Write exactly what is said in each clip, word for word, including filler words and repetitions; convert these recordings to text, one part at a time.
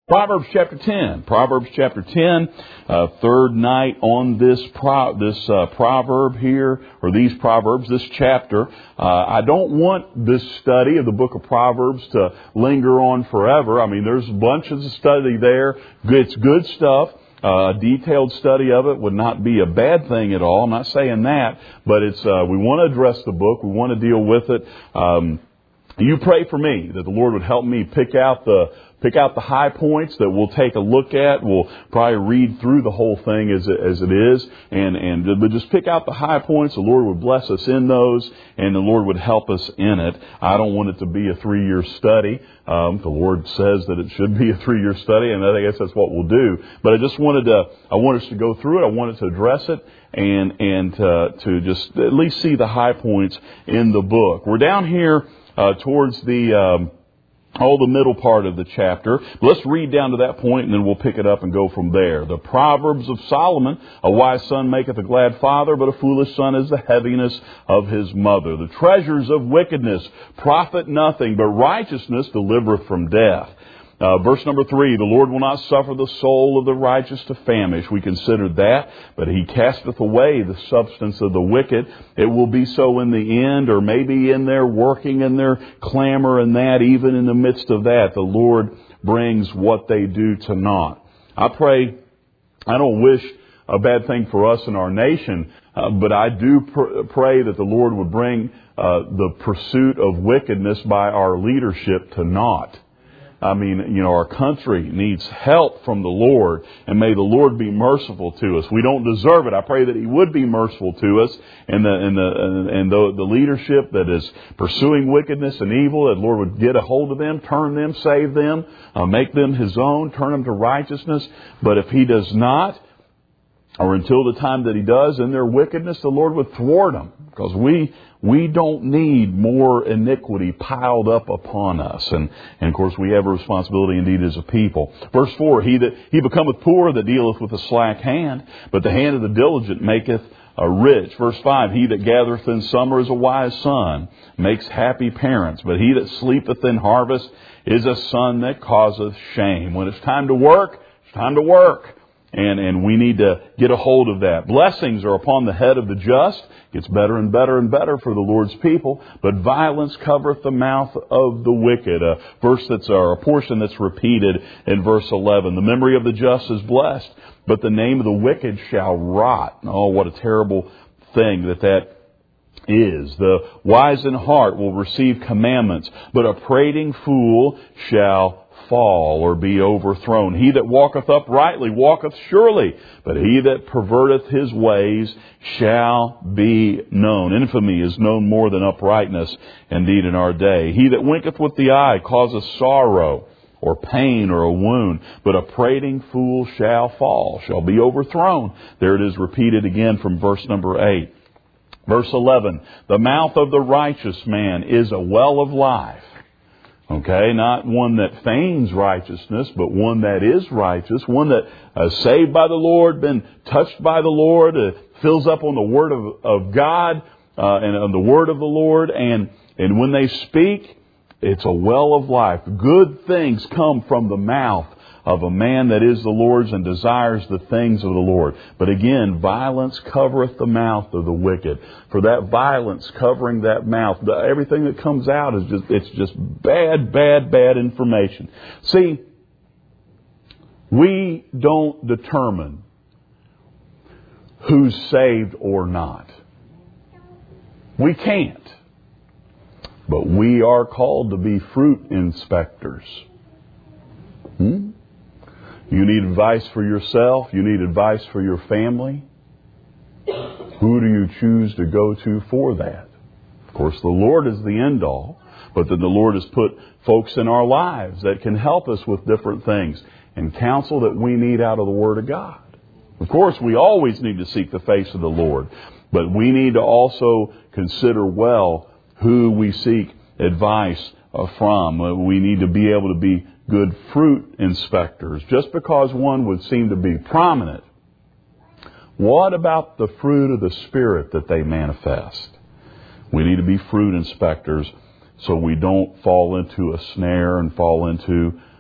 Proverbs chapter ten. Proverbs chapter ten, uh, third night on this pro- this uh, proverb here, or these proverbs, this chapter. Uh, I don't want this study of the book of Proverbs to linger on forever. I mean, there's bunches of study there. It's good stuff. Uh, a detailed study of it would not be a bad thing at all. I'm not saying that, but it's uh, we want to address the book. We want to deal with it. Um, you pray for me that the Lord would help me pick out the Pick out the high points that we'll take a look at. We'll probably read through the whole thing as it, as it is. And, and but just pick out the high points. The Lord would bless us in those, and the Lord would help us in it. I don't want it to be a three-year study. Um, the Lord says that it should be a three-year study, and I guess that's what we'll do. But I just wanted to, I want us to go through it. I wanted to address it and, and uh, to just at least see the high points in the book. We're down here uh, towards the... Um, all the middle part of the chapter. Let's read down to that point, and then we'll pick it up and go from there. The Proverbs of Solomon: a wise son maketh a glad father, but a foolish son is the heaviness of his mother. The treasures of wickedness profit nothing, but righteousness delivereth from death. Uh, verse number three, the Lord will not suffer the soul of the righteous to famish. We considered that, but he casteth away the substance of the wicked. It will be so in the end, or maybe in their working and their clamor and that, even in the midst of that, the Lord brings what they do to naught. I pray, I don't wish a bad thing for us in our nation, uh, but I do pr- pray that the Lord would bring uh, the pursuit of wickedness by our leadership to naught. I mean, you know, our country needs help from the Lord, and may the Lord be merciful to us. We don't deserve it. I pray that He would be merciful to us, and the and the and the, the leadership that is pursuing wickedness and evil, that the Lord would get a hold of them, turn them, save them, uh, make them His own, turn them to righteousness. But if He does not, or until the time that He does, in their wickedness, the Lord would thwart them, because we we don't need more iniquity piled up upon us. And, and of course, we have a responsibility indeed as a people. Verse four, he that he becometh poor that dealeth with a slack hand, but the hand of the diligent maketh a rich. Verse five, he that gathereth in summer is a wise son, makes happy parents, but he that sleepeth in harvest is a son that causeth shame. When it's time to work, it's time to work. And, and we need to get a hold of that. Blessings are upon the head of the just. Gets better and better and better for the Lord's people. But violence covereth the mouth of the wicked. A verse that's, or a portion that's repeated in verse eleven. The memory of the just is blessed, but the name of the wicked shall rot. Oh, what a terrible thing that that is. The wise in heart will receive commandments, but a prating fool shall fall or be overthrown. He that walketh uprightly walketh surely, but he that perverteth his ways shall be known. Infamy is known more than uprightness, indeed, in our day. He that winketh with the eye causeth sorrow, or pain, or a wound, but a prating fool shall fall, shall be overthrown. There it is repeated again from verse number eight. Verse eleven, the mouth of the righteous man is a well of life. Okay, not one that feigns righteousness, but one that is righteous, one that is saved by the Lord, been touched by the Lord, uh, fills up on the Word of, of God uh, and on the Word of the Lord. And, and when they speak, it's a well of life. Good things come from the mouth of a man that is the Lord's and desires the things of the Lord. But again, violence covereth the mouth of the wicked. For that violence covering that mouth, the, everything that comes out is just, it's just bad, bad, bad information. See, we don't determine who's saved or not. We can't. But we are called to be fruit inspectors. Hmm? You need advice for yourself. You need advice for your family. Who do you choose to go to for that? Of course, the Lord is the end all. But then the Lord has put folks in our lives that can help us with different things and counsel that we need out of the Word of God. Of course, we always need to seek the face of the Lord. But we need to also consider well who we seek advice from. We need to be able to be good fruit inspectors. Just because one would seem to be prominent, what about the fruit of the Spirit that they manifest? We need to be fruit inspectors so we don't fall into a snare and fall into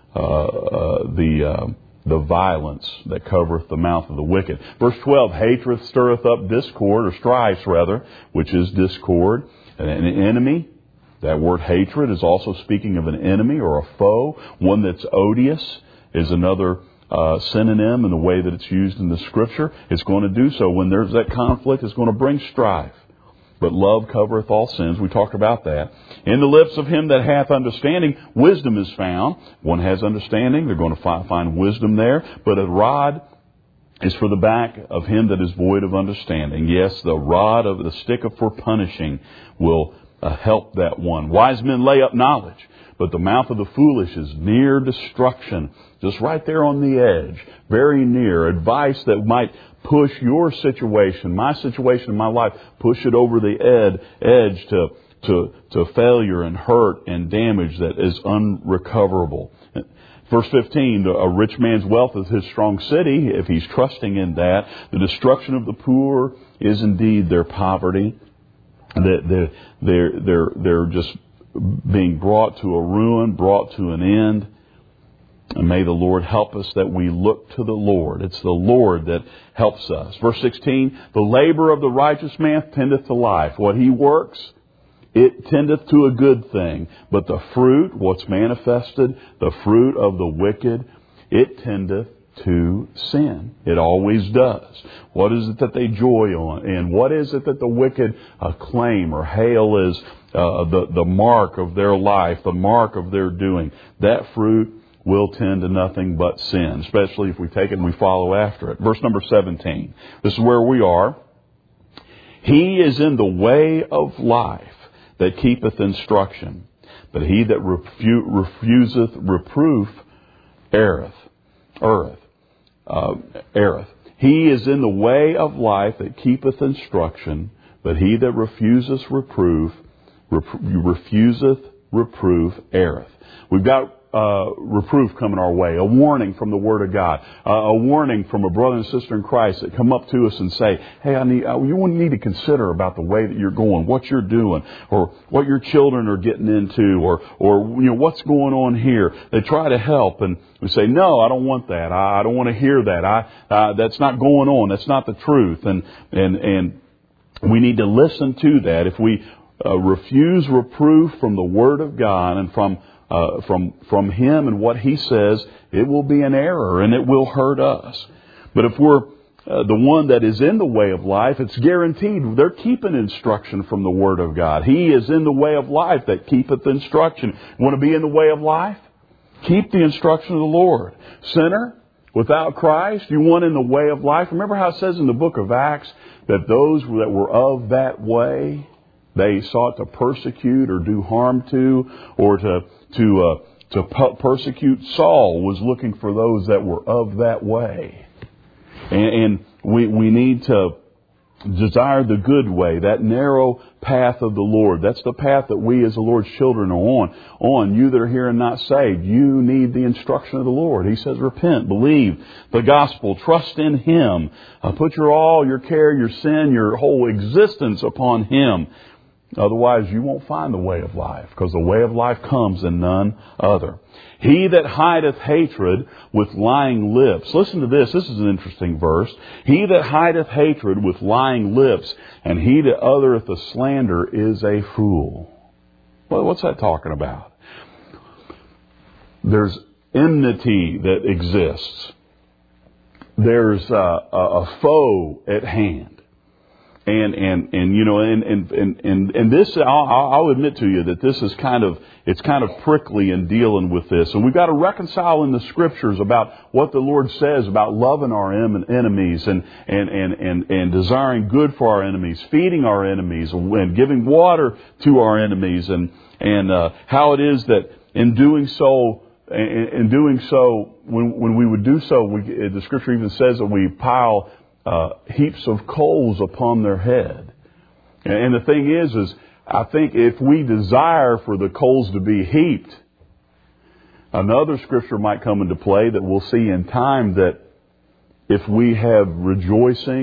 uh, uh, the uh, the violence that covereth the mouth of the wicked. Verse twelve, hatred stirreth up discord, or strifes rather, which is discord. And an enemy, that word hatred is also speaking of an enemy or a foe. One that's odious is another uh, synonym in the way that it's used in the Scripture. It's going to do so. When there's that conflict, it's going to bring strife. But love covereth all sins. We talked about that. In the lips of him that hath understanding, wisdom is found. One has understanding, they're going to find, find wisdom there. But a rod is for the back of him that is void of understanding. Yes, the rod of the stick of for punishing will uh, help that one. Wise men lay up knowledge, but the mouth of the foolish is near destruction. Just right there on the edge, very near. Advice that might push your situation, my situation in my life, push it over the ed, edge to, to, to failure and hurt and damage that is unrecoverable. Verse fifteen, a rich man's wealth is his strong city, if he's trusting in that. The destruction of the poor is indeed their poverty. They're, they're, they're, they're just being brought to a ruin, brought to an end. And may the Lord help us that we look to the Lord. It's the Lord that helps us. Verse sixteen, the labor of the righteous man tendeth to life. What he works, it tendeth to a good thing. But the fruit, what's manifested, the fruit of the wicked, it tendeth to sin. It always does. What is it that they joy on? And what is it that the wicked uh, claim or hail as uh, the, the mark of their life, the mark of their doing? That fruit will tend to nothing but sin, especially if we take it and we follow after it. Verse number seventeen. This is where we are. He is in the way of life that keepeth instruction, but he that refu- refuseth reproof erreth. Erreth. Uh, erreth. He is in the way of life that keepeth instruction, but he that refuseth reproof, rep- refuseth reproof erreth. We've got Uh, reproof coming our way, a warning from the Word of God, uh, a warning from a brother and sister in Christ that come up to us and say, hey, I need, uh, you need to consider about the way that you're going, what you're doing, or what your children are getting into, or, or, you know, what's going on here. They try to help, and we say, no, I don't want that. I, I don't want to hear that. I, uh, that's not going on. That's not the truth. And, and, and we need to listen to that. If we uh, refuse reproof from the Word of God and from Uh, from from Him and what He says, it will be an error and it will hurt us. But if we're uh, the one that is in the way of life, it's guaranteed they're keeping instruction from the Word of God. He is in the way of life that keepeth instruction. Want to be in the way of life? Keep the instruction of the Lord. Sinner, without Christ, you want in the way of life. Remember how it says in the book of Acts that those that were of that way, they sought to persecute or do harm to, or to to uh, to persecute. Saul was looking for those that were of that way, and, and we we need to desire the good way, that narrow path of the Lord. That's the path that we as the Lord's children are on. On you that are here and not saved, you need the instruction of the Lord. He says, repent, believe the gospel, trust in Him, uh, put your all, your care, your sin, your whole existence upon Him. Otherwise, you won't find the way of life, because the way of life comes in none other. He that hideth hatred with lying lips. Listen to this. This is an interesting verse. He that hideth hatred with lying lips, and he that uttereth a slander is a fool. Well, what's that talking about? There's enmity that exists. There's a, a, a foe at hand. And, and, and, you know, and, and, and, and this, I'll, I'll admit to you that this is kind of, it's kind of prickly in dealing with this. And we've got to reconcile in the Scriptures about what the Lord says about loving our enemies and, and, and, and, and desiring good for our enemies, feeding our enemies and giving water to our enemies, and, and, uh, how it is that in doing so, in, in doing so, when, when we would do so, we, the Scripture even says that we pile Uh, heaps of coals upon their head. And, and the thing is, is I think if we desire for the coals to be heaped, another scripture might come into play that we'll see in time, that if we have rejoicing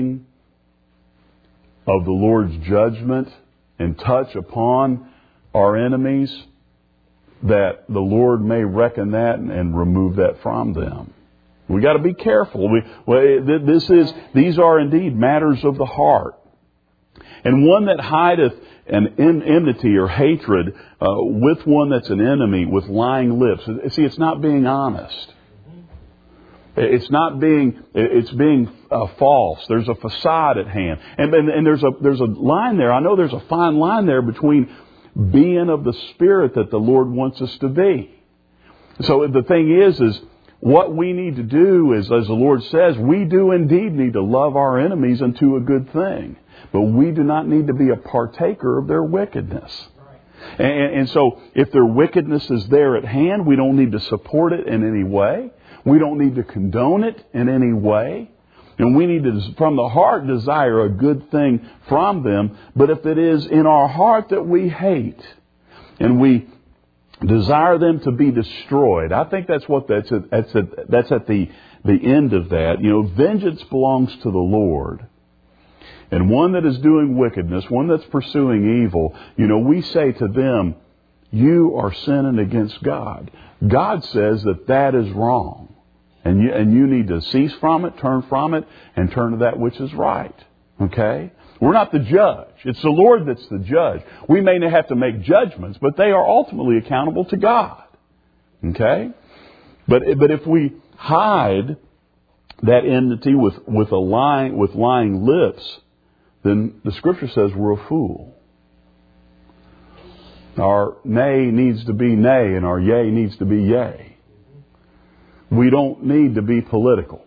of the Lord's judgment and touch upon our enemies, that the Lord may reckon that and, and remove that from them. We got to be careful. We, well, this is, these are indeed matters of the heart. And one that hideth an enmity or hatred uh, with one that's an enemy with lying lips. See, it's not being honest. It's not being, it's being uh, false. There's a facade at hand. And, and, and there's a, there's a line there. I know there's a fine line there between being of the Spirit that the Lord wants us to be. So the thing is, is what we need to do is, as the Lord says, we do indeed need to love our enemies unto a good thing. But we do not need to be a partaker of their wickedness. And, and so if their wickedness is there at hand, we don't need to support it in any way. We don't need to condone it in any way. And we need to, from the heart, desire a good thing from them. But if it is in our heart that we hate and we desire them to be destroyed, I think that's what that's at, that's at, that's at the, the end of that. You know, vengeance belongs to the Lord. And one that is doing wickedness, one that's pursuing evil, you know, we say to them, you are sinning against God. God says that that is wrong. And you, and you need to cease from it, turn from it, and turn to that which is right. Okay? We're not the judge. It's the Lord that's the judge. We may not have to make judgments, but they are ultimately accountable to God. Okay? But, but if we hide that enmity with, with, a lying, with lying lips, then the Scripture says we're a fool. Our nay needs to be nay, and our yea needs to be yea. We don't need to be political.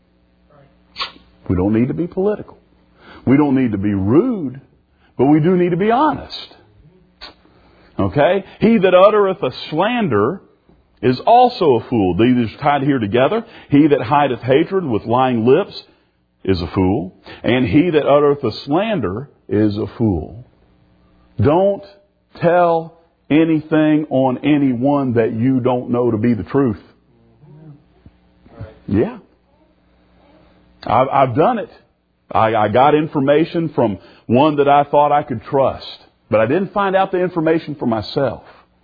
We don't need to be political. We don't need to be rude, but we do need to be honest. Okay? He that uttereth a slander is also a fool. These are tied here together. He that hideth hatred with lying lips is a fool. And he that uttereth a slander is a fool. Don't tell anything on anyone that you don't know to be the truth. Yeah. I've, I've done it. I, I got information from one that I thought I could trust, but I didn't find out the information for myself.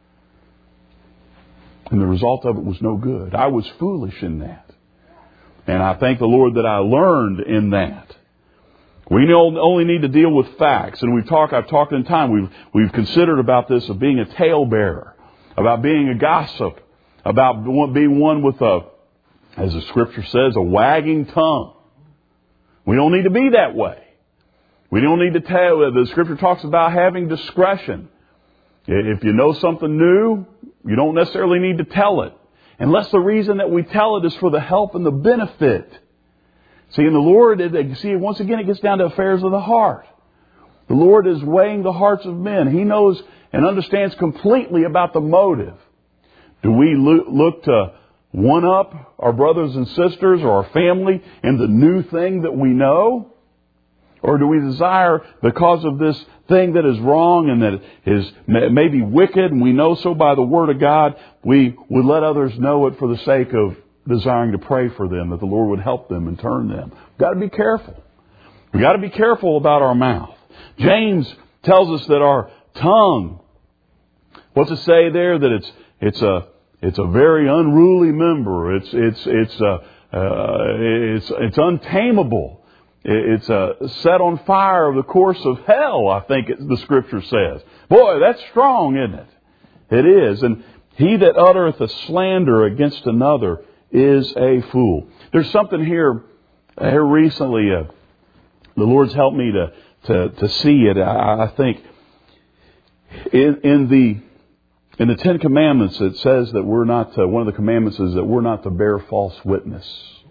And the result of it was no good. I was foolish in that. And I thank the Lord that I learned in that. We only need to deal with facts. And we've talked, I've talked in time, we've, we've considered about this of being a talebearer, about being a gossip, about being one with a, as the Scripture says, a wagging tongue. We don't need to be that way. We don't need to tell. The Scripture talks about having discretion. If you know something new, you don't necessarily need to tell it. Unless the reason that we tell it is for the help and the benefit. See, in the Lord, it, see, once again, it gets down to affairs of the heart. The Lord is weighing the hearts of men. He knows and understands completely about the motive. Do we look to one up our brothers and sisters or our family in the new thing that we know? Or do we desire, because of this thing that is wrong and that is maybe wicked, and we know so by the Word of God, we would let others know it for the sake of desiring to pray for them, that the Lord would help them and turn them? We've got to be careful. We've got to be careful about our mouth. James tells us that our tongue, what's it say there? That it's it's a it's a very unruly member. It's it's it's uh, uh, it's it's untamable. It's uh, set on fire of the course of hell, I think it, the Scripture says. Boy, that's strong, isn't it? It is. And he that uttereth a slander against another is a fool. There's something here, here recently, uh, the Lord's helped me to, to, to see it. I, I think in, in the in the Ten Commandments, it says that we're not to, one of the commandments is that we're not to bear false witness.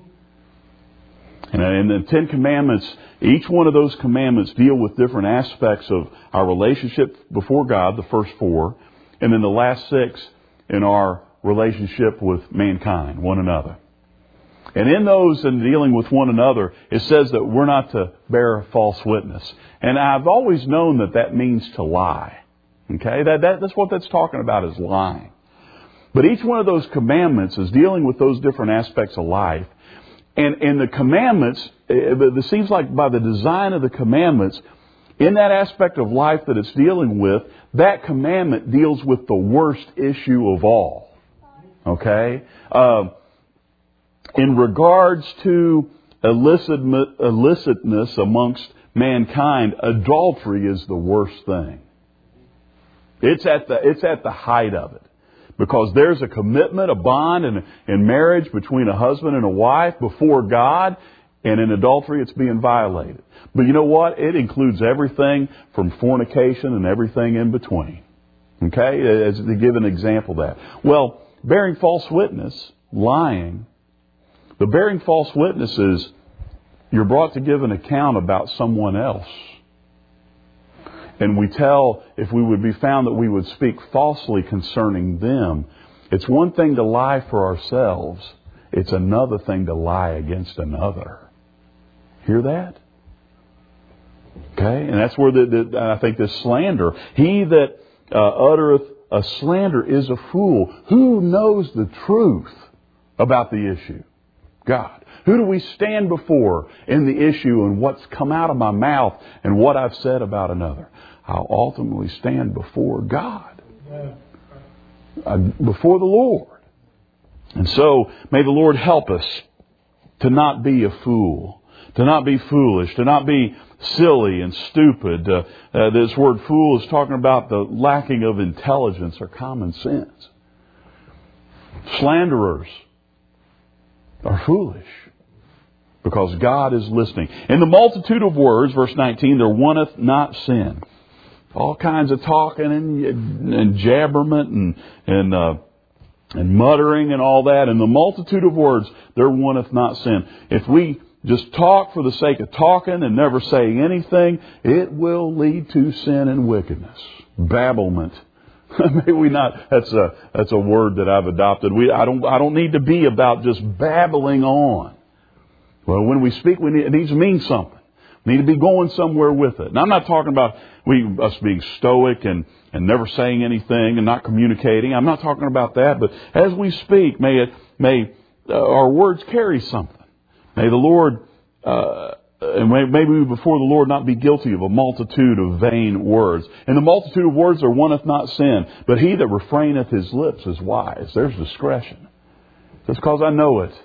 And in the Ten Commandments, each one of those commandments deal with different aspects of our relationship before God, the first four, and then the last six in our relationship with mankind, one another. And in those, in dealing with one another, it says that we're not to bear false witness. And I've always known that that means to lie. Okay, that, that that's what that's talking about, is lying. But each one of those commandments is dealing with those different aspects of life. And, and the commandments, it, it seems like by the design of the commandments, in that aspect of life that it's dealing with, that commandment deals with the worst issue of all. Okay? Uh, in regards to illicit, illicitness amongst mankind, adultery is the worst thing. It's at the, it's at the height of it. Because there's a commitment, a bond in, in marriage between a husband and a wife before God, and in adultery it's being violated. But you know what? It includes everything from fornication and everything in between. Okay? As to give an example of that. Well, bearing false witness, lying, the bearing false witness is you're brought to give an account about someone else. And we tell, if we would be found that we would speak falsely concerning them, it's one thing to lie for ourselves. It's another thing to lie against another. Hear that? Okay? And that's where the, the I think this slander. He that uh, uttereth a slander is a fool. Who knows the truth about the issue? God. Who do we stand before in the issue and what's come out of my mouth and what I've said about another? I'll ultimately stand before God. Uh, before the Lord. And so, may the Lord help us to not be a fool. To not be foolish. To not be silly and stupid. Uh, uh, this word fool is talking about the lacking of intelligence or common sense. Slanderers are foolish. Because God is listening. In the multitude of words, verse nineteen, there wanteth not sin. All kinds of talking and, and jabberment and and, uh, and muttering and all that. In the multitude of words, there wanteth not sin. If we just talk for the sake of talking and never saying anything, it will lead to sin and wickedness. Babblement. Maybe we not. That's a that's a word that I've adopted. We I don't I don't need to be about just babbling on. Well, when we speak, we need, it needs to mean something. We need to be going somewhere with it. And I'm not talking about we us being stoic and, and never saying anything and not communicating. I'm not talking about that. But as we speak, may it may uh, our words carry something. May the Lord uh, and may, maybe we before the Lord not be guilty of a multitude of vain words. In the multitude of words there wanteth not sin, but he that refraineth his lips is wise. There's discretion. Just because I know it.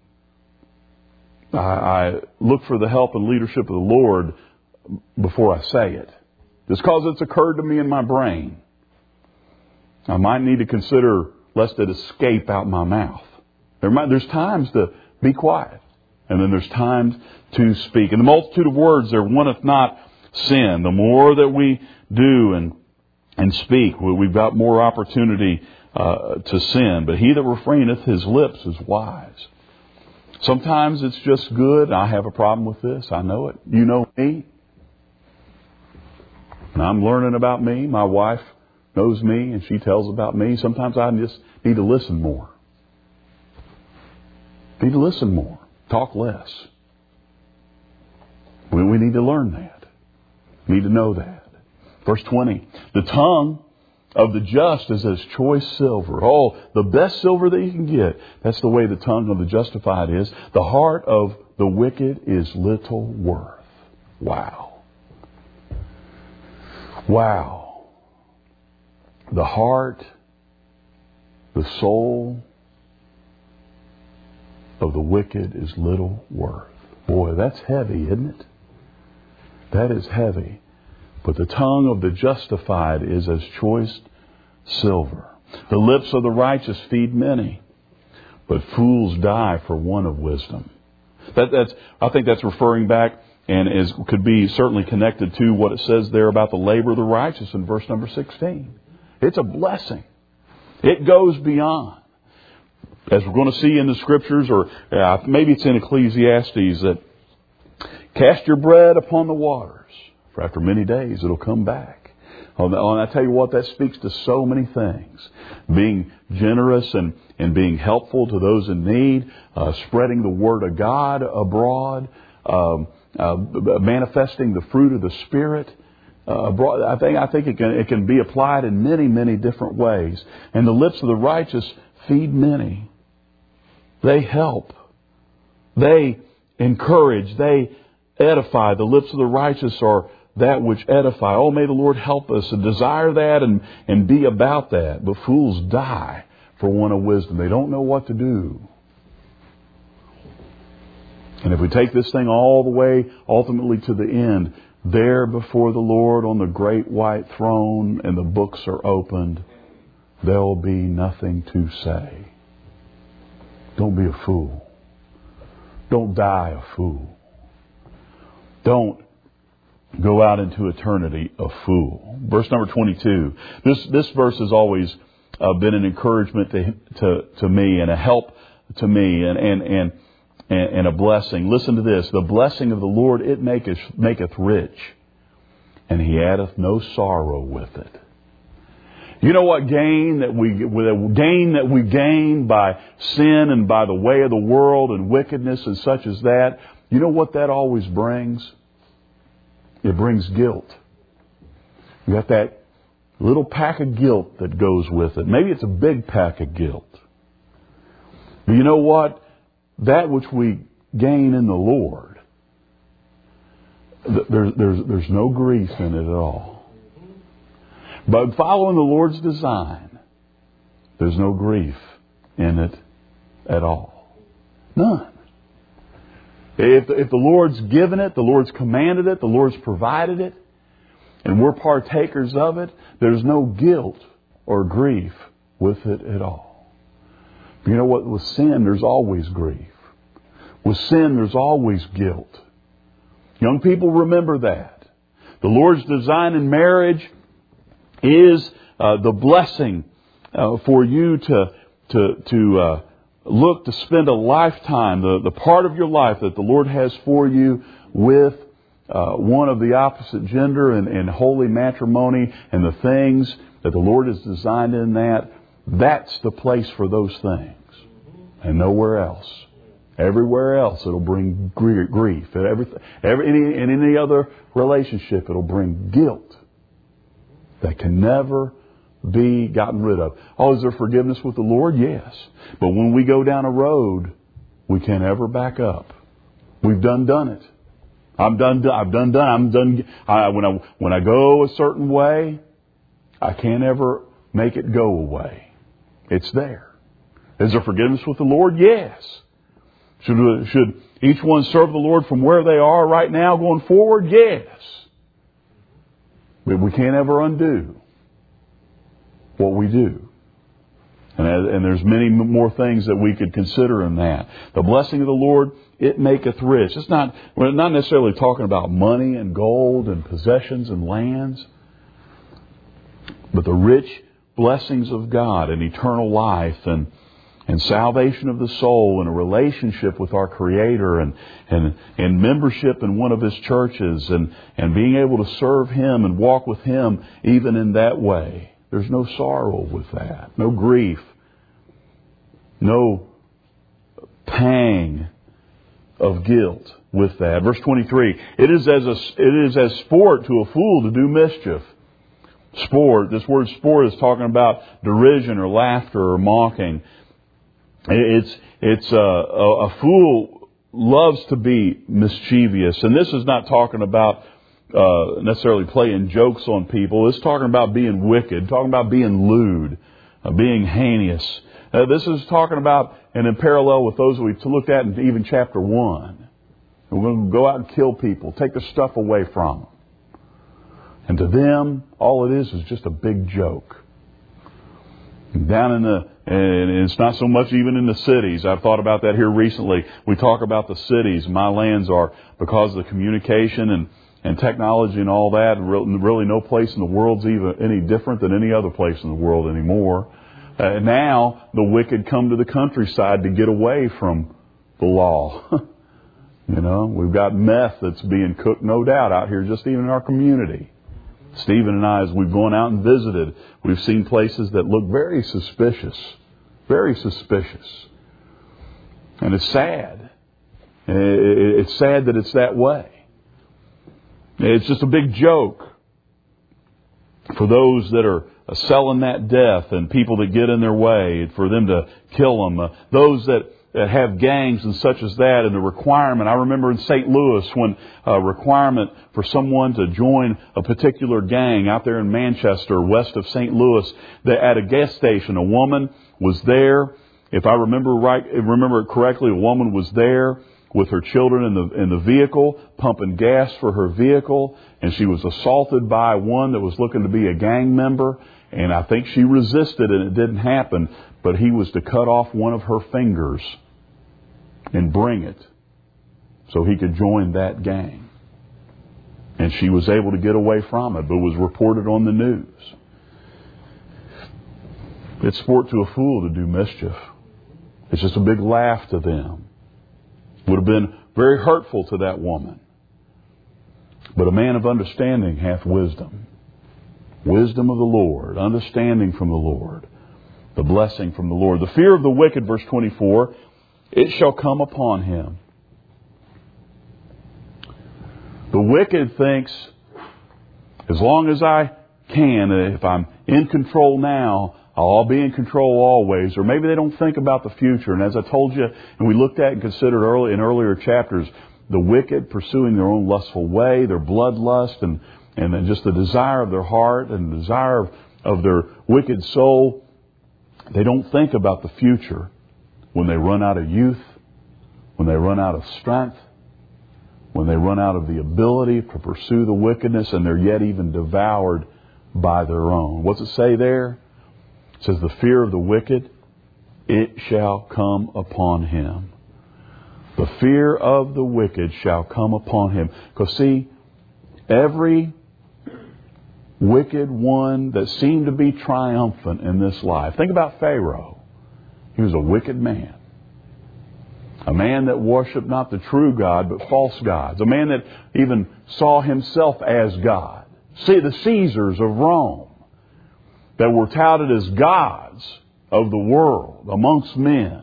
I, I look for the help and leadership of the Lord before I say it. Just because it's occurred to me in my brain, I might need to consider lest it escape out my mouth. There might, there's times to be quiet. And then there's times to speak. In the multitude of words there wanteth not sin. The more that we do and and speak, we've got more opportunity uh, to sin. But he that refraineth his lips is wise. Sometimes it's just good. I have a problem with this. I know it. You know me. And I'm learning about me. My wife knows me and she tells about me. Sometimes I just need to listen more. Need to listen more. Talk less. We, we need to learn that. We need to know that. Verse twenty. The tongue of the just is as choice silver. Oh, the best silver that you can get. That's the way the tongue of the justified is. The heart of the wicked is little worth. Wow. Wow. The heart, the soul of the wicked is little worth. Boy, that's heavy, isn't it? That is heavy. But the tongue of the justified is as choice silver. The lips of the righteous feed many, but fools die for want of wisdom. That, that's, I think that's referring back and is could be certainly connected to what it says there about the labor of the righteous in verse number sixteen. It's a blessing. It goes beyond. As we're going to see in the Scriptures, or uh, maybe it's in Ecclesiastes, that cast your bread upon the waters, for after many days it'll come back. And I tell you what, that speaks to so many things. Being generous and, and being helpful to those in need, uh, spreading the Word of God abroad, um, uh, manifesting the fruit of the Spirit. Uh, abroad. I think I think it can it can be applied in many many different ways. And the lips of the righteous feed many. They help. They encourage. They edify. The lips of the righteous are that which edify. Oh, may the Lord help us to desire that and, and be about that. But fools die for want of wisdom. They don't know what to do. And if we take this thing all the way, ultimately to the end, there before the Lord on the great white throne and the books are opened, there will be nothing to say. Don't be a fool. Don't die a fool. Don't go out into eternity a fool. Verse number twenty-two. This this verse has always uh, been an encouragement to, to to me and a help to me and and and and a blessing. Listen to this: the blessing of the Lord, it maketh maketh rich, and He addeth no sorrow with it. You know what gain that we gain that we gain by sin and by the way of the world and wickedness and such as that? You know what that always brings? It brings guilt. You got that little pack of guilt that goes with it. Maybe it's a big pack of guilt. But you know what? That which we gain in the Lord, there's there's there's no grief in it at all. But following the Lord's design, there's no grief in it at all. None. If, if the Lord's given it, the Lord's commanded it, the Lord's provided it, and we're partakers of it, there's no guilt or grief with it at all. You know what? With sin, there's always grief. With sin, there's always guilt. Young people, remember that. The Lord's design in marriage is uh, the blessing uh, for you to to to uh, look to spend a lifetime, the, the part of your life that the Lord has for you with uh, one of the opposite gender and, and holy matrimony and the things that the Lord has designed in that. That's the place for those things and nowhere else. Everywhere else it'll bring grief. Every, every, any, in any other relationship it'll bring guilt that can never be gotten rid of. Oh, is there forgiveness with the Lord? Yes. But when we go down a road, we can't ever back up. We've done done it. I'm done. I've done done. I'm done. I, when I when I go a certain way, I can't ever make it go away. It's there. Is there forgiveness with the Lord? Yes. Should should each one serve the Lord from where they are right now going forward? Yes. But we can't ever undo what we do. And, and there's many more things that we could consider in that. The blessing of the Lord, it maketh rich. It's not, we're not necessarily talking about money and gold and possessions and lands, but the rich blessings of God and eternal life and and salvation of the soul and a relationship with our Creator and, and, and membership in one of His churches and, and being able to serve Him and walk with Him even in that way. There's no sorrow with that. No grief. No pang of guilt with that. Verse twenty-three, it is as a, it is as sport to a fool to do mischief. Sport, this word sport is talking about derision or laughter or mocking. It's it's uh, a, a fool loves to be mischievous, and this is not talking about uh, necessarily playing jokes on people. It's talking about being wicked, talking about being lewd, uh, being heinous. Uh, this is talking about, and in parallel with those that we've looked at in even chapter one. We're going to go out and kill people, take their stuff away from them, and to them, all it is is just a big joke. Down in the, and it's not so much even in the cities. I've thought about that here recently. We talk about the cities. My lands are, because of the communication and, and technology and all that, really no place in the world's even any different than any other place in the world anymore. Uh, now the wicked come to the countryside to get away from the law. You know, we've got meth that's being cooked, no doubt, out here just even in our community. Stephen and I, as we've gone out and visited, we've seen places that look very suspicious. Very suspicious. And it's sad. It's sad that it's that way. It's just a big joke for those that are selling that death and people that get in their way, for them to kill them. Those that have gangs and such as that, and the requirement. I remember in Saint Louis when a requirement for someone to join a particular gang out there in Manchester, west of Saint Louis, that at a gas station, a woman was there. If I remember right, remember it correctly, a woman was there with her children in the in the vehicle, pumping gas for her vehicle, and she was assaulted by one that was looking to be a gang member, and I think she resisted and it didn't happen, but he was to cut off one of her fingers and bring it so he could join that gang. And she was able to get away from it, but it was reported on the news. It's sport to a fool to do mischief. It's just a big laugh to them. Would have been very hurtful to that woman. But a man of understanding hath wisdom. Wisdom of the Lord. Understanding from the Lord. The blessing from the Lord. The fear of the wicked, verse twenty-four, it shall come upon him. The wicked thinks, as long as I can, if I'm in control now, I'll be in control always. Or maybe they don't think about the future. And as I told you, and we looked at and considered early in earlier chapters, the wicked pursuing their own lustful way, their bloodlust, and, and then just the desire of their heart and the desire of, of their wicked soul, they don't think about the future when they run out of youth, when they run out of strength, when they run out of the ability to pursue the wickedness, and they're yet even devoured by their own. What's it say there? It says, the fear of the wicked, it shall come upon him. The fear of the wicked shall come upon him. Because see, every wicked one that seemed to be triumphant in this life. Think about Pharaoh. He was a wicked man. A man that worshipped not the true God, but false gods. A man that even saw himself as God. See, the Caesars of Rome, that were touted as gods of the world amongst men.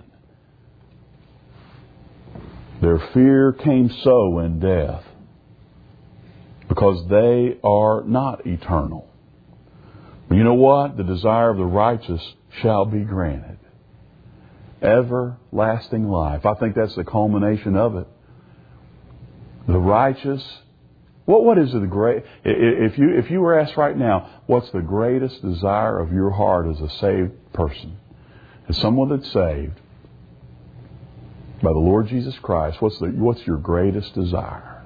Their fear came so in death because they are not eternal. But you know what? The desire of the righteous shall be granted. Everlasting life. I think that's the culmination of it. The righteous. What what is the great? If you if you were asked right now, what's the greatest desire of your heart as a saved person, as someone that's saved by the Lord Jesus Christ, what's the what's your greatest desire?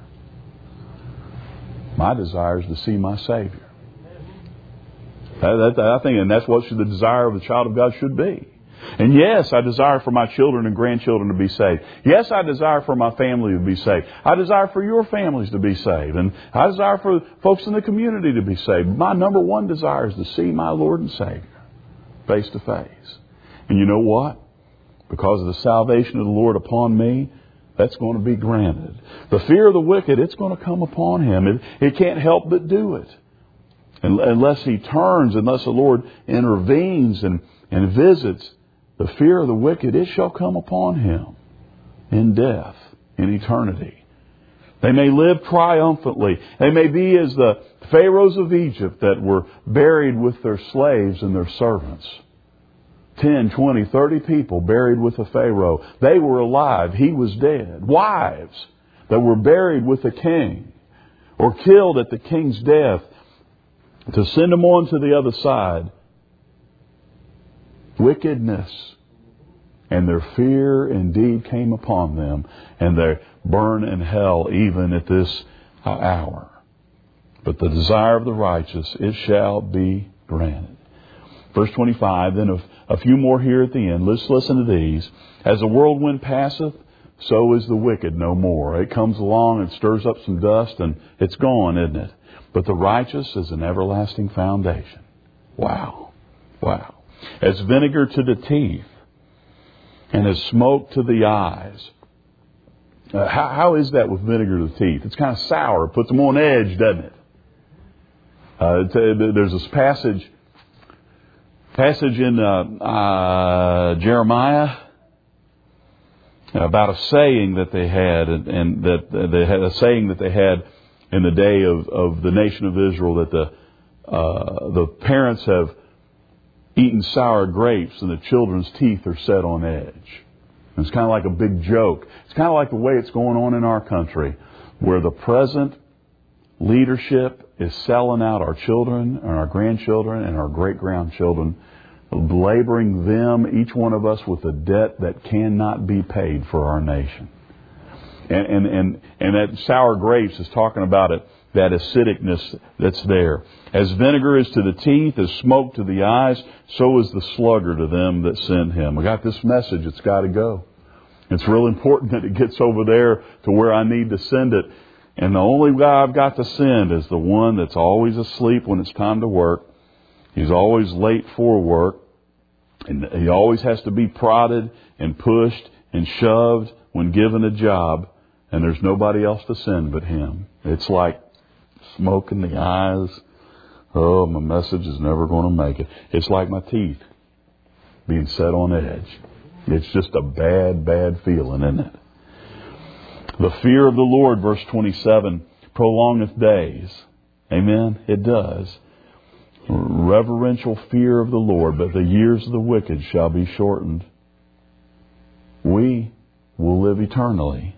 My desire is to see my Savior. That, that, I think, and that's what should, the desire of the child of God should be. And yes, I desire for my children and grandchildren to be saved. Yes, I desire for my family to be saved. I desire for your families to be saved. And I desire for folks in the community to be saved. My number one desire is to see my Lord and Savior face to face. And you know what? Because of the salvation of the Lord upon me, that's going to be granted. The fear of the wicked, it's going to come upon him. It, it can't help but do it. And, unless he turns, unless the Lord intervenes and, and visits, the fear of the wicked, it shall come upon him in death, in eternity. They may live triumphantly. They may be as the pharaohs of Egypt that were buried with their slaves and their servants. Ten, twenty, thirty people buried with a pharaoh. They were alive. He was dead. Wives that were buried with a king or killed at the king's death to send them on to the other side. Wickedness and their fear indeed came upon them, and they burn in hell even at this hour. But the desire of the righteous, it shall be granted. Verse twenty-five, then a, a few more here at the end. Let's listen to these. As the whirlwind passeth, so is the wicked no more. It comes along and stirs up some dust, and it's gone, isn't it? But the righteous is an everlasting foundation. Wow. Wow. As vinegar to the teeth and as smoke to the eyes. Uh, how, how is that with vinegar to the teeth? It's kind of sour. It puts them on edge, doesn't it? Uh, there's this passage passage in uh, uh, Jeremiah about a saying that they had, and, and that they had a saying that they had in the day of, of the nation of Israel, that the uh, the parents have eaten sour grapes and the children's teeth are set on edge. It's kind of like a big joke. It's kind of like the way it's going on in our country, where the present leadership is selling out our children and our grandchildren and our great-grandchildren, laboring them, each one of us, with a debt that cannot be paid for our nation. And and and, and that sour grapes is talking about it, that acidicness that's there. As vinegar is to the teeth, as smoke to the eyes, so is the sluggard to them that send him. I got this message. It's got to go. It's real important that it gets over there to where I need to send it. And the only guy I've got to send is the one that's always asleep when it's time to work. He's always late for work. And he always has to be prodded and pushed and shoved when given a job. And there's nobody else to send but him. It's like smoke in the eyes. Oh, my message is never going to make it. It's like my teeth being set on edge. It's just a bad, bad feeling, isn't it? The fear of the Lord, verse twenty-seven, prolongeth days. Amen? It does. Reverential fear of the Lord, but the years of the wicked shall be shortened. We will live eternally,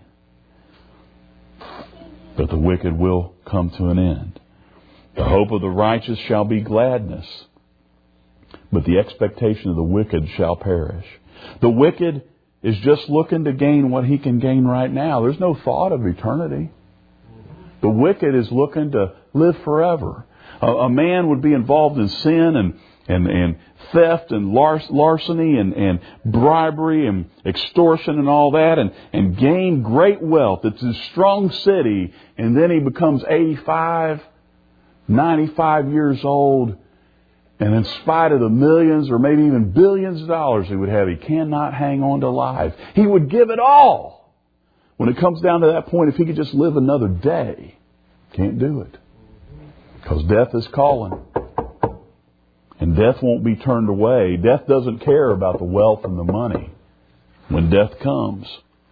but the wicked will come to an end. The hope of the righteous shall be gladness, but the expectation of the wicked shall perish. The wicked is just looking to gain what he can gain right now. There's no thought of eternity. The wicked is looking to live forever. A, a man would be involved in sin and and, and theft and lar- larceny and, and bribery and extortion and all that, and, and gain great wealth. It's a strong city, and then he becomes eighty-five, ninety-five years old, and in spite of the millions or maybe even billions of dollars he would have, he cannot hang on to life. He would give it all. When it comes down to that point, if he could just live another day, can't do it. Because death is calling. And death won't be turned away. Death doesn't care about the wealth and the money. When death comes,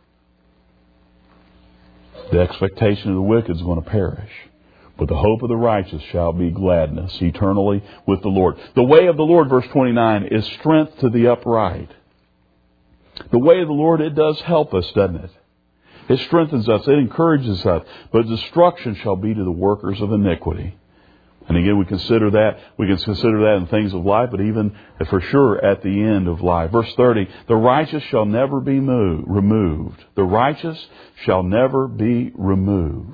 the expectation of the wicked is going to perish. But the hope of the righteous shall be gladness eternally with the Lord. The way of the Lord, verse twenty-nine, is strength to the upright. The way of the Lord, it does help us, doesn't it? It strengthens us. It encourages us. But destruction shall be to the workers of iniquity. And again, we consider that, we can consider that in things of life, but even for sure at the end of life. Verse thirty, the righteous shall never be moved, removed. The righteous shall never be removed.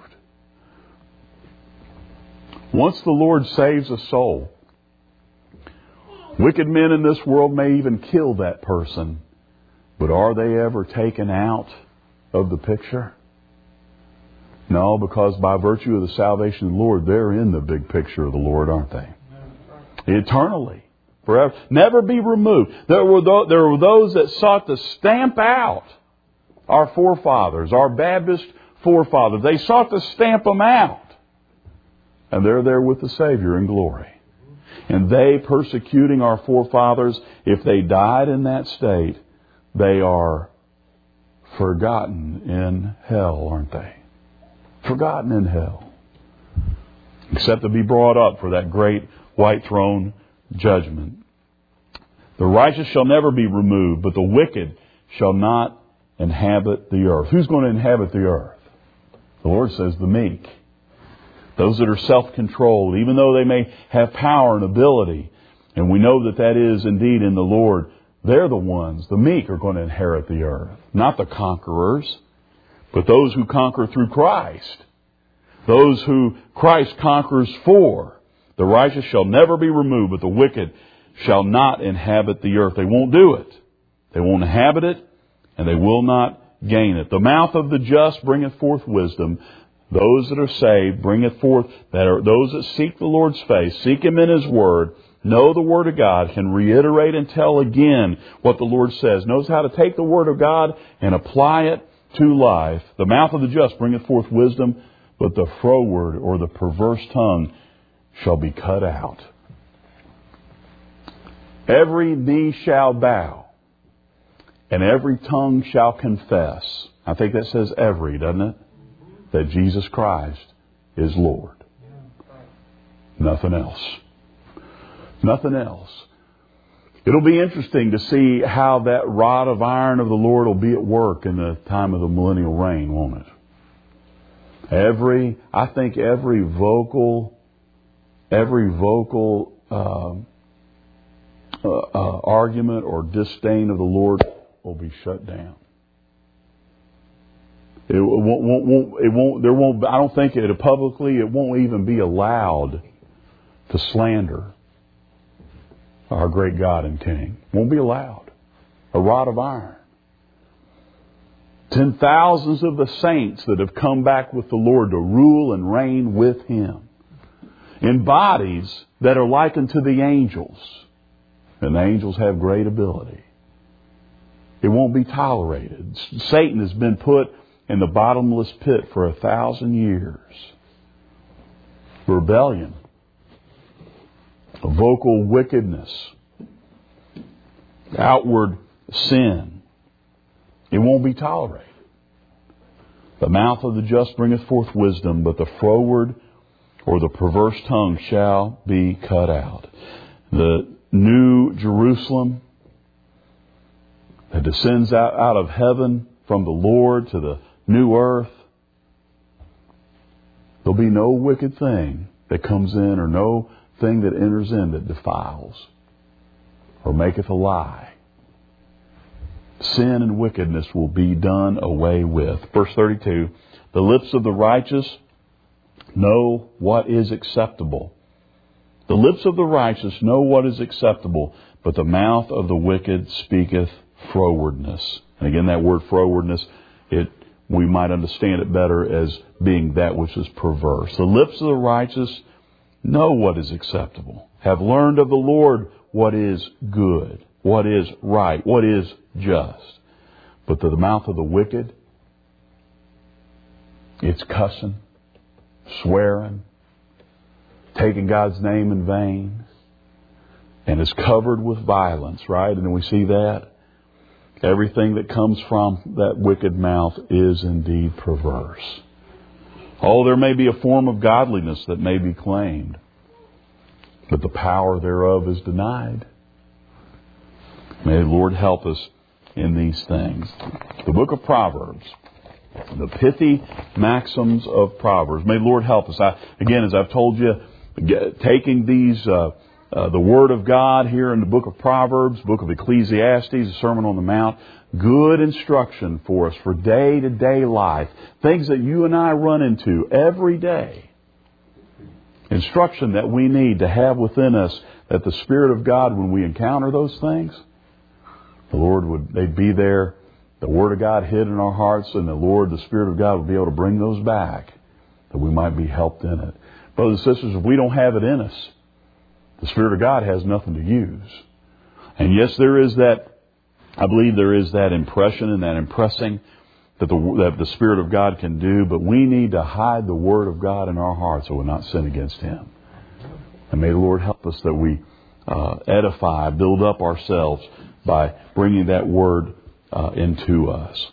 Once the Lord saves a soul, wicked men in this world may even kill that person, but are they ever taken out of the picture? No, because by virtue of the salvation of the Lord, they're in the big picture of the Lord, aren't they? Eternally. Forever. Never be removed. There were, th- there were those that sought to stamp out our forefathers, our Baptist forefathers. They sought to stamp them out. And they're there with the Savior in glory. And they, persecuting our forefathers, if they died in that state, they are forgotten in hell, aren't they? Forgotten in hell. Except to be brought up for that great white throne judgment. The righteous shall never be removed, but the wicked shall not inhabit the earth. Who's going to inhabit the earth? The Lord says the meek. Those that are self-controlled, even though they may have power and ability, and we know that that is indeed in the Lord, they're the ones, the meek, are going to inherit the earth. Not the conquerors, but those who conquer through Christ. Those who Christ conquers for. The righteous shall never be removed, but the wicked shall not inhabit the earth. They won't do it. They won't inhabit it, and they will not gain it. The mouth of the just bringeth forth wisdom. Those that are saved bringeth forth, that are those that seek the Lord's face, seek Him in His Word, know the Word of God, can reiterate and tell again what the Lord says, knows how to take the Word of God and apply it to life. The mouth of the just bringeth forth wisdom, but the froward or the perverse tongue shall be cut out. Every knee shall bow, and every tongue shall confess. I think that says every, doesn't it? That Jesus Christ is Lord. Nothing else. Nothing else. It'll be interesting to see how that rod of iron of the Lord will be at work in the time of the millennial reign, won't it? Every, I think every vocal, every vocal uh, uh, uh, argument or disdain of the Lord will be shut down. It won't, won't, won't, it won't, there won't, I don't think it publicly, it won't even be allowed to slander our great God and King. Won't be allowed. A rod of iron. Ten thousands of the saints that have come back with the Lord to rule and reign with Him. In bodies that are likened to the angels. And the angels have great ability. It won't be tolerated. Satan has been put in the bottomless pit for a thousand years. Rebellion. Vocal wickedness. Outward sin. It won't be tolerated. The mouth of the just bringeth forth wisdom, but the froward or the perverse tongue shall be cut out. The new Jerusalem that descends out, out of heaven from the Lord to the new earth. There'll be no wicked thing that comes in, or no thing that enters in that defiles or maketh a lie. Sin and wickedness will be done away with. Verse thirty-two, the lips of the righteous know what is acceptable. The lips of the righteous know what is acceptable, but the mouth of the wicked speaketh frowardness. And again, that word frowardness, it we might understand it better as being that which is perverse. The lips of the righteous know what is acceptable, have learned of the Lord what is good, what is right, what is just. But to the mouth of the wicked, it's cussing, swearing, taking God's name in vain, and is covered with violence, right? And we see that. Everything that comes from that wicked mouth is indeed perverse. Oh, there may be a form of godliness that may be claimed, but the power thereof is denied. May the Lord help us in these things. The book of Proverbs, the pithy maxims of Proverbs. May the Lord help us. I, again, as I've told you, taking these... Uh, Uh, the Word of God here in the book of Proverbs, book of Ecclesiastes, the Sermon on the Mount. Good instruction for us for day-to-day life. Things that you and I run into every day. Instruction that we need to have within us, that the Spirit of God, when we encounter those things, the Lord would, they'd be there, the Word of God hid in our hearts, and the Lord, the Spirit of God, would be able to bring those back, that we might be helped in it. Brothers and sisters, if we don't have it in us, the Spirit of God has nothing to use. And yes, there is that, I believe there is that impression and that impressing that the, that the Spirit of God can do, but we need to hide the Word of God in our hearts so we'll not sin against Him. And may the Lord help us that we uh, edify, build up ourselves by bringing that Word uh, into us.